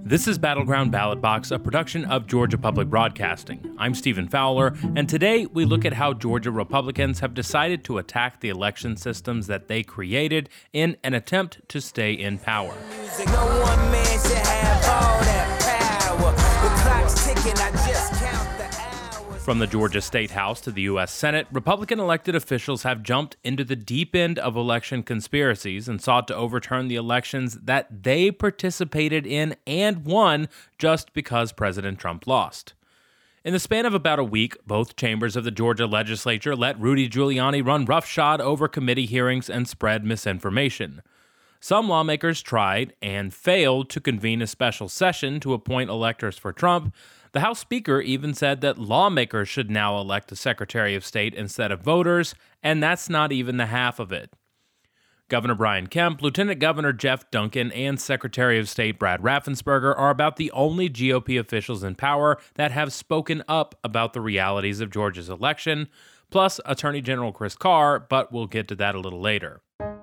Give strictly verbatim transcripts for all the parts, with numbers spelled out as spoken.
This is Battleground Ballot Box, a production of Georgia Public Broadcasting. I'm Stephen Fowler, and today we look at how Georgia Republicans have decided to attack the election systems that they created in an attempt to stay in power. No one man should have all that power. The clock's ticking, I just count the hours. From the Georgia State House to the U S Senate, Republican elected officials have jumped into the deep end of election conspiracies and sought to overturn the elections that they participated in and won just because President Trump lost. In the span of about a week, both chambers of the Georgia legislature let Rudy Giuliani run roughshod over committee hearings and spread misinformation. Some lawmakers tried and failed to convene a special session to appoint electors for Trump. The House Speaker even said that lawmakers should now elect a Secretary of State instead of voters, and that's not even the half of it. Governor Brian Kemp, Lieutenant Governor Jeff Duncan, and Secretary of State Brad Raffensperger are about the only G O P officials in power that have spoken up about the realities of Georgia's election, plus Attorney General Chris Carr, but we'll get to that a little later.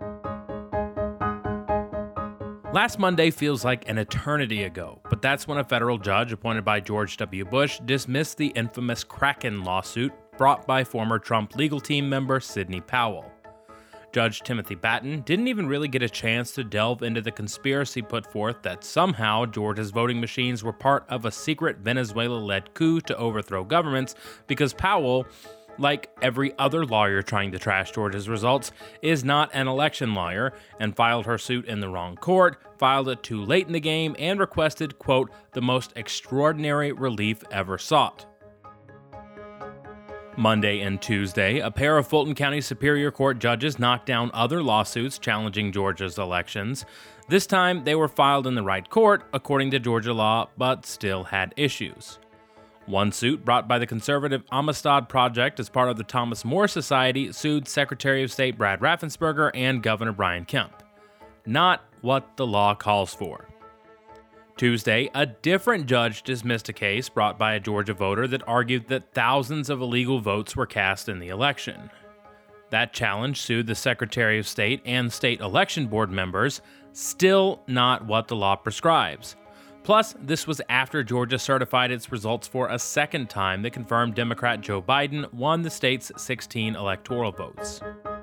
Last Monday feels like an eternity ago, but that's when a federal judge appointed by George W. Bush dismissed the infamous Kraken lawsuit brought by former Trump legal team member Sidney Powell. Judge Timothy Batten didn't even really get a chance to delve into the conspiracy put forth that somehow Georgia's voting machines were part of a secret Venezuela-led coup to overthrow governments because Powell, like every other lawyer trying to trash Georgia's results, is not an election lawyer and filed her suit in the wrong court, filed it too late in the game, and requested, quote, the most extraordinary relief ever sought. Monday and Tuesday, a pair of Fulton County Superior Court judges knocked down other lawsuits challenging Georgia's elections. This time, they were filed in the right court, according to Georgia law, but still had issues. One suit, brought by the conservative Amistad Project as part of the Thomas More Society, sued Secretary of State Brad Raffensperger and Governor Brian Kemp. Not what the law calls for. Tuesday, a different judge dismissed a case brought by a Georgia voter that argued that thousands of illegal votes were cast in the election. That challenge sued the Secretary of State and state election board members, still not what the law prescribes. Plus, this was after Georgia certified its results for a second time that confirmed Democrat Joe Biden won the state's sixteen electoral votes.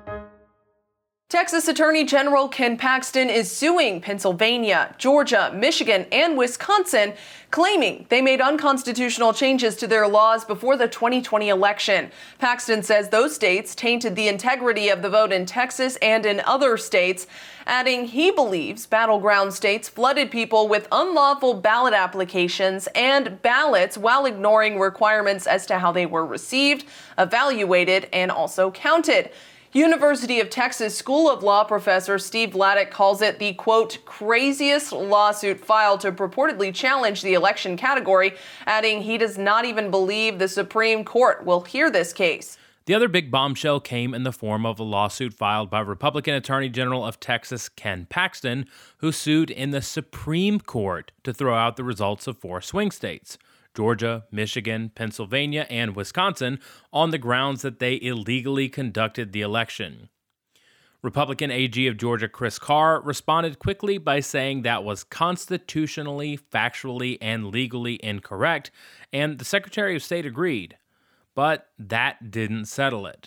Texas Attorney General Ken Paxton is suing Pennsylvania, Georgia, Michigan, and Wisconsin, claiming they made unconstitutional changes to their laws before the twenty twenty election. Paxton says those states tainted the integrity of the vote in Texas and in other states, adding he believes battleground states flooded people with unlawful ballot applications and ballots while ignoring requirements as to how they were received, evaluated, and also counted. University of Texas School of Law professor Steve Vladeck calls it the, quote, craziest lawsuit filed to purportedly challenge the election category, adding he does not even believe the Supreme Court will hear this case. The other big bombshell came in the form of a lawsuit filed by Republican Attorney General of Texas Ken Paxton, who sued in the Supreme Court to throw out the results of four swing states, Georgia, Michigan, Pennsylvania, and Wisconsin, on the grounds that they illegally conducted the election. Republican A G of Georgia Chris Carr responded quickly by saying that was constitutionally, factually, and legally incorrect, and the Secretary of State agreed. But that didn't settle it.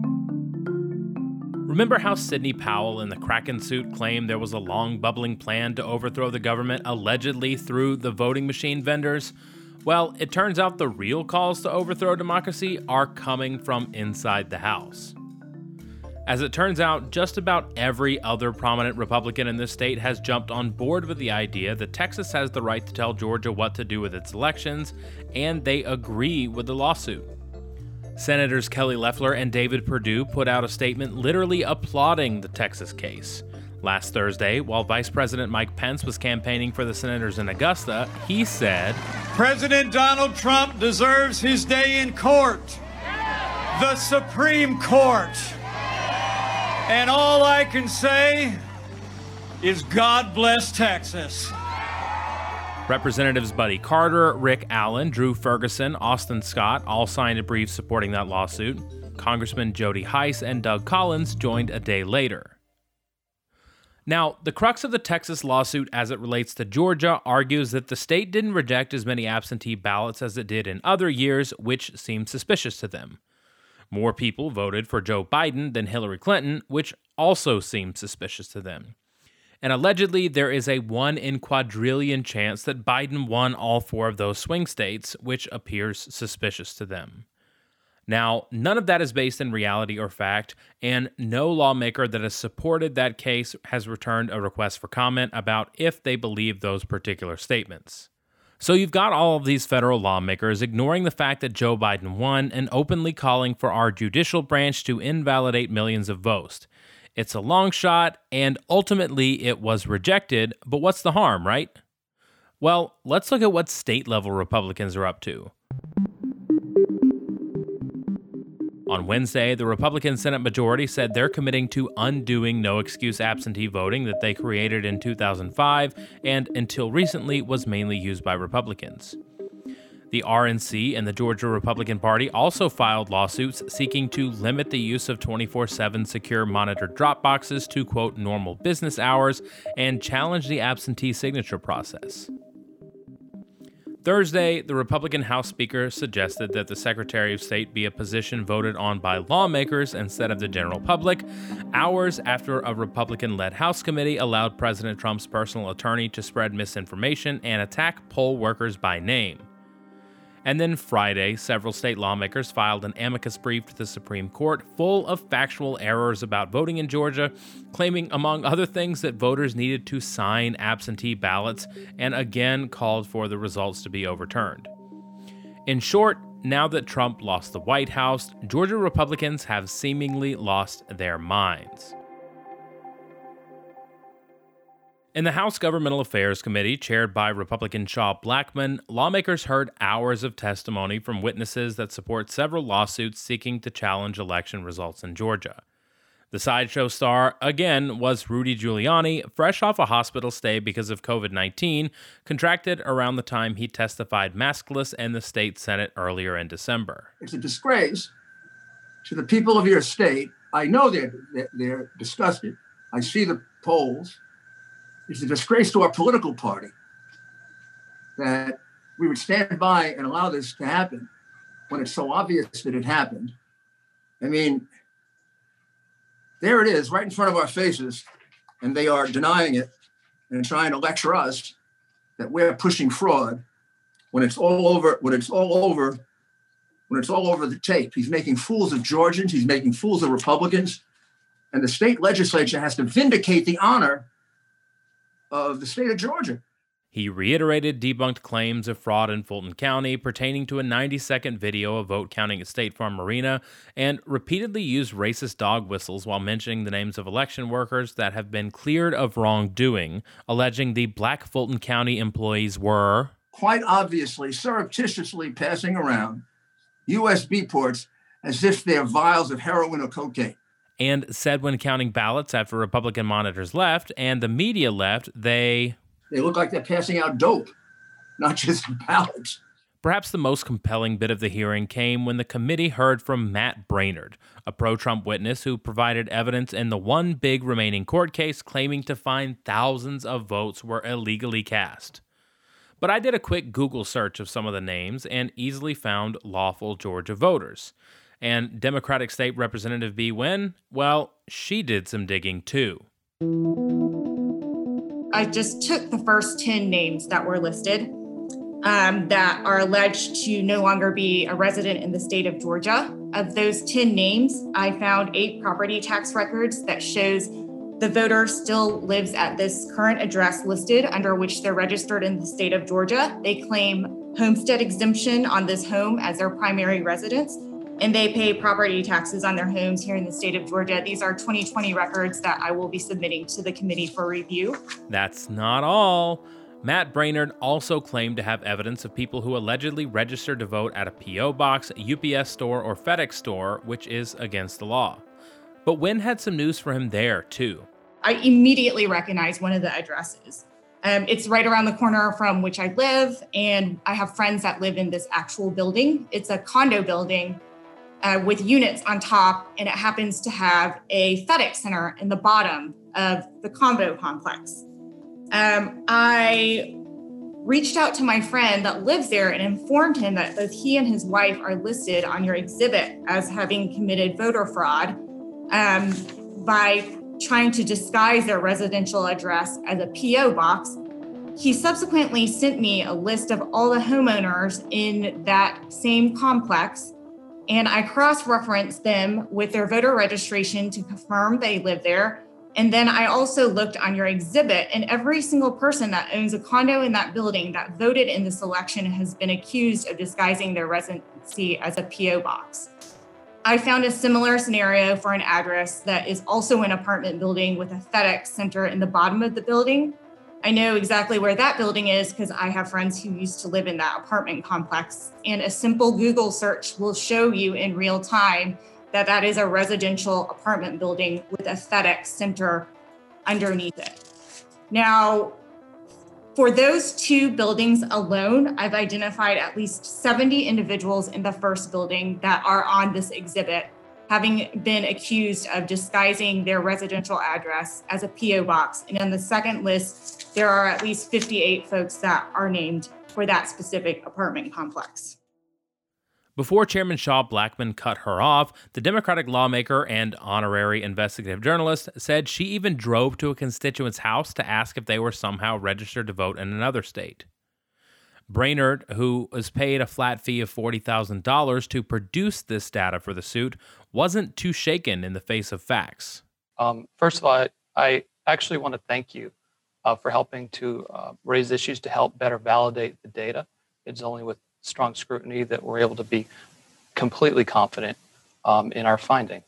Remember how Sidney Powell in the Kraken suit claimed there was a long bubbling plan to overthrow the government allegedly through the voting machine vendors? Well, it turns out the real calls to overthrow democracy are coming from inside the House. As it turns out, just about every other prominent Republican in this state has jumped on board with the idea that Texas has the right to tell Georgia what to do with its elections, and they agree with the lawsuit. Senators Kelly Loeffler and David Perdue put out a statement literally applauding the Texas case. Last Thursday, while Vice President Mike Pence was campaigning for the senators in Augusta, he said, President Donald Trump deserves his day in court, the Supreme Court. And all I can say is God bless Texas. Representatives Buddy Carter, Rick Allen, Drew Ferguson, Austin Scott all signed a brief supporting that lawsuit. Congressman Jody Hice and Doug Collins joined a day later. Now, the crux of the Texas lawsuit as it relates to Georgia argues that the state didn't reject as many absentee ballots as it did in other years, which seemed suspicious to them. More people voted for Joe Biden than Hillary Clinton, which also seemed suspicious to them. And allegedly, there is a one in quadrillion chance that Biden won all four of those swing states, which appears suspicious to them. Now, none of that is based in reality or fact, and no lawmaker that has supported that case has returned a request for comment about if they believe those particular statements. So you've got all of these federal lawmakers ignoring the fact that Joe Biden won and openly calling for our judicial branch to invalidate millions of votes. It's a long shot, and ultimately it was rejected, but what's the harm, right? Well, let's look at what state-level Republicans are up to. On Wednesday, the Republican Senate majority said they're committing to undoing no-excuse absentee voting that they created in two thousand five and until recently was mainly used by Republicans. The R N C and the Georgia Republican Party also filed lawsuits seeking to limit the use of twenty-four seven secure monitored drop boxes to, quote, normal business hours and challenge the absentee signature process. Thursday, the Republican House Speaker suggested that the Secretary of State be a position voted on by lawmakers instead of the general public, hours after a Republican-led House committee allowed President Trump's personal attorney to spread misinformation and attack poll workers by name. And then Friday, several state lawmakers filed an amicus brief to the Supreme Court full of factual errors about voting in Georgia, claiming, among other things, that voters needed to sign absentee ballots and again called for the results to be overturned. In short, now that Trump lost the White House, Georgia Republicans have seemingly lost their minds. In the House Governmental Affairs Committee, chaired by Republican Shaw Blackman, lawmakers heard hours of testimony from witnesses that support several lawsuits seeking to challenge election results in Georgia. The sideshow star, again, was Rudy Giuliani, fresh off a hospital stay because of covid nineteen, contracted around the time he testified maskless in the state Senate earlier in December. It's a disgrace to the people of your state. I know they're, they're, they're disgusted. I see the polls. It's a disgrace to our political party that we would stand by and allow this to happen when it's so obvious that it happened. I mean, there it is right in front of our faces, and they are denying it and trying to lecture us that we're pushing fraud when it's all over, when it's all over, when it's all over the tape. He's making fools of Georgians, he's making fools of Republicans, and the state legislature has to vindicate the honor of the state of Georgia. He reiterated debunked claims of fraud in Fulton County pertaining to a ninety-second video of vote counting at State Farm Marina and repeatedly used racist dog whistles while mentioning the names of election workers that have been cleared of wrongdoing, alleging the black Fulton County employees were quite obviously surreptitiously passing around U S B ports as if they're vials of heroin or cocaine. And said when counting ballots after Republican monitors left and the media left, they... They look like they're passing out dope, not just ballots. Perhaps the most compelling bit of the hearing came when the committee heard from Matt Braynard, a pro-Trump witness who provided evidence in the one big remaining court case claiming to find thousands of votes were illegally cast. But I did a quick Google search of some of the names and easily found lawful Georgia voters. And Democratic State Representative Bee Nguyen, well, she did some digging too. I just took the first ten names that were listed um, that are alleged to no longer be a resident in the state of Georgia. Of those ten names, I found eight property tax records that shows the voter still lives at this current address listed under which they're registered in the state of Georgia. They claim homestead exemption on this home as their primary residence, and they pay property taxes on their homes here in the state of Georgia. These are twenty twenty records that I will be submitting to the committee for review. That's not all. Matt Braynard also claimed to have evidence of people who allegedly registered to vote at a P O box, U P S store, or FedEx store, which is against the law. But Nguyen had some news for him there, too. I immediately recognized one of the addresses. Um, it's right around the corner from which I live, and I have friends that live in this actual building. It's a condo building. uh, with units on top, and it happens to have a FedEx center in the bottom of the Convo complex. Um, I reached out to my friend that lives there and informed him that both he and his wife are listed on your exhibit as having committed voter fraud um, by trying to disguise their residential address as a P O box. He subsequently sent me a list of all the homeowners in that same complex, and I cross-referenced them with their voter registration to confirm they live there. And then I also looked on your exhibit, and every single person that owns a condo in that building that voted in this election has been accused of disguising their residency as a P O box. I found a similar scenario for an address that is also an apartment building with a FedEx center in the bottom of the building. I know exactly where that building is because I have friends who used to live in that apartment complex, and a simple Google search will show you in real time that that is a residential apartment building with a FedEx center underneath it. Now, for those two buildings alone, I've identified at least seventy individuals in the first building that are on this exhibit, having been accused of disguising their residential address as a P O box. And on the second list, there are at least fifty-eight folks that are named for that specific apartment complex. Before Chairman Shaw Blackman cut her off, the Democratic lawmaker and honorary investigative journalist said she even drove to a constituent's house to ask if they were somehow registered to vote in another state. Brainerd, who was paid a flat fee of forty thousand dollars to produce this data for the suit, wasn't too shaken in the face of facts. Um, first of all, I, I actually want to thank you uh, for helping to uh, raise issues to help better validate the data. It's only with strong scrutiny that we're able to be completely confident um, in our findings.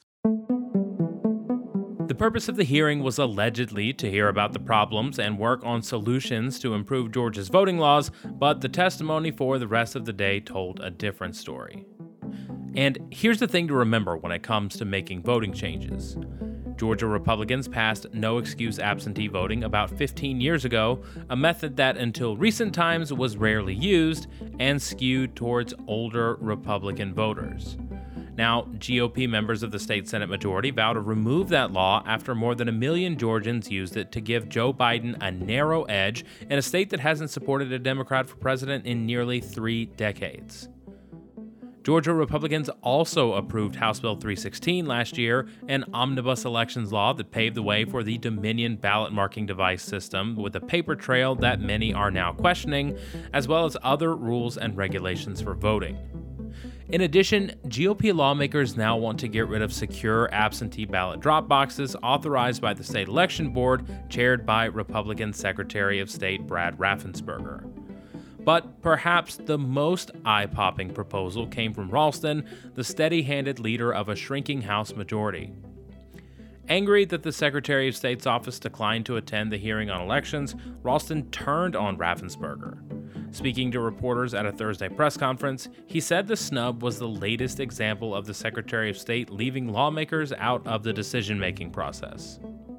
The purpose of the hearing was allegedly to hear about the problems and work on solutions to improve Georgia's voting laws, but the testimony for the rest of the day told a different story. And here's the thing to remember when it comes to making voting changes. Georgia Republicans passed no-excuse absentee voting about fifteen years ago, a method that until recent times was rarely used and skewed towards older Republican voters. Now, G O P members of the state Senate majority vow to remove that law after more than a million Georgians used it to give Joe Biden a narrow edge in a state that hasn't supported a Democrat for president in nearly three decades. Georgia Republicans also approved House Bill three sixteen last year, an omnibus elections law that paved the way for the Dominion ballot marking device system with a paper trail that many are now questioning, as well as other rules and regulations for voting. In addition, G O P lawmakers now want to get rid of secure absentee ballot drop boxes authorized by the state election board, chaired by Republican Secretary of State Brad Raffensperger. But perhaps the most eye-popping proposal came from Ralston, the steady-handed leader of a shrinking House majority. Angry that the Secretary of State's office declined to attend the hearing on elections, Ralston turned on Raffensperger. Speaking to reporters at a Thursday press conference, he said the snub was the latest example of the Secretary of State leaving lawmakers out of the decision-making process.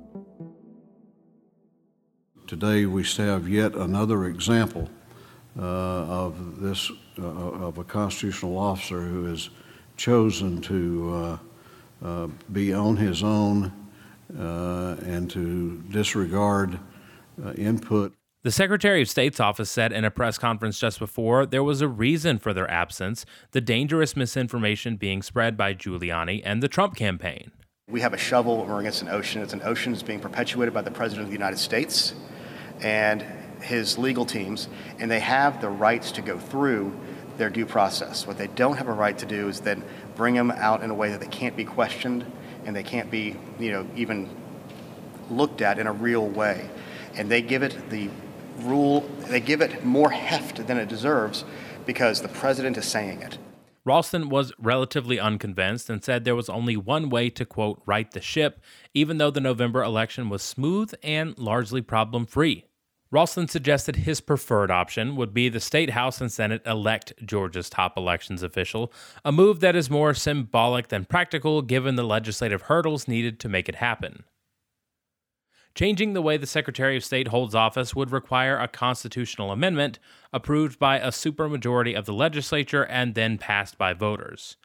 Today we have yet another example Uh, of this, uh, of a constitutional officer who has chosen to uh, uh, be on his own uh, and to disregard uh, input. The Secretary of State's office said in a press conference just before there was a reason for their absence, the dangerous misinformation being spread by Giuliani and the Trump campaign. We have a shovel and we're against an ocean. It's an ocean that's being perpetuated by the President of the United States and his legal teams, and they have the rights to go through their due process. What they don't have a right to do is then bring them out in a way that they can't be questioned and they can't be, you know, even looked at in a real way. And they give it the rule, they give it more heft than it deserves because the president is saying it. Ralston was relatively unconvinced and said there was only one way to, quote, right the ship, even though the November election was smooth and largely problem-free. Ralston suggested his preferred option would be the State House and Senate elect Georgia's top elections official, a move that is more symbolic than practical given the legislative hurdles needed to make it happen. Changing the way the Secretary of State holds office would require a constitutional amendment approved by a supermajority of the legislature and then passed by voters.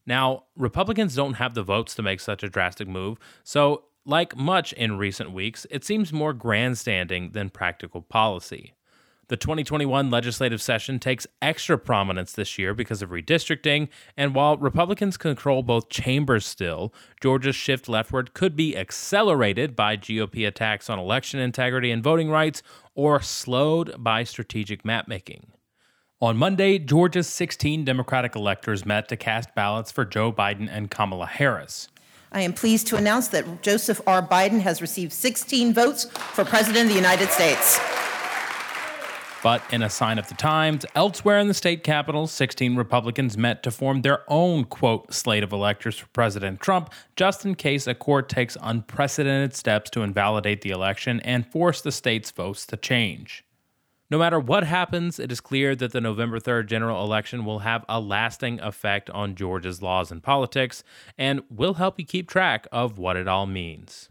Now, Republicans don't have the votes to make such a drastic move, so like much in recent weeks, it seems more grandstanding than practical policy. The twenty twenty-one legislative session takes extra prominence this year because of redistricting, and while Republicans control both chambers still, Georgia's shift leftward could be accelerated by G O P attacks on election integrity and voting rights, or slowed by strategic mapmaking. On Monday, Georgia's sixteen Democratic electors met to cast ballots for Joe Biden and Kamala Harris. I am pleased to announce that Joseph R. Biden has received sixteen votes for President of the United States. But in a sign of the times, elsewhere in the state capitol, sixteen Republicans met to form their own, quote, slate of electors for President Trump, just in case a court takes unprecedented steps to invalidate the election and force the state's votes to change. No matter what happens, it is clear that the November third general election will have a lasting effect on Georgia's laws and politics, and will help you keep track of what it all means.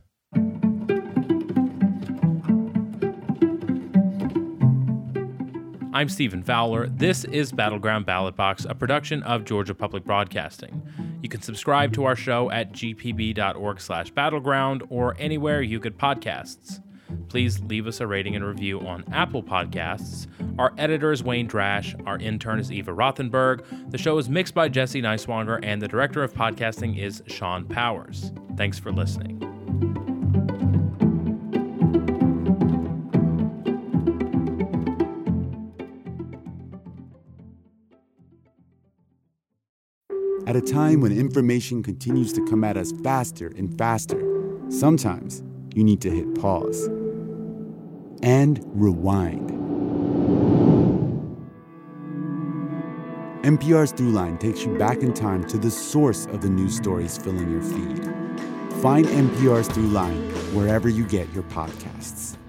I'm Stephen Fowler. This is Battleground Ballot Box, a production of Georgia Public Broadcasting. You can subscribe to our show at g p b dot org slash battleground or anywhere you get podcasts. Please leave us a rating and review on Apple Podcasts. Our editor is Wayne Drash. Our intern is Eva Rothenberg. The show is mixed by Jesse Neiswanger, and the director of podcasting is Sean Powers. Thanks for listening. At a time when information continues to come at us faster and faster, sometimes you need to hit pause and rewind. N P R's Throughline takes you back in time to the source of the news stories filling your feed. Find N P R's Throughline wherever you get your podcasts.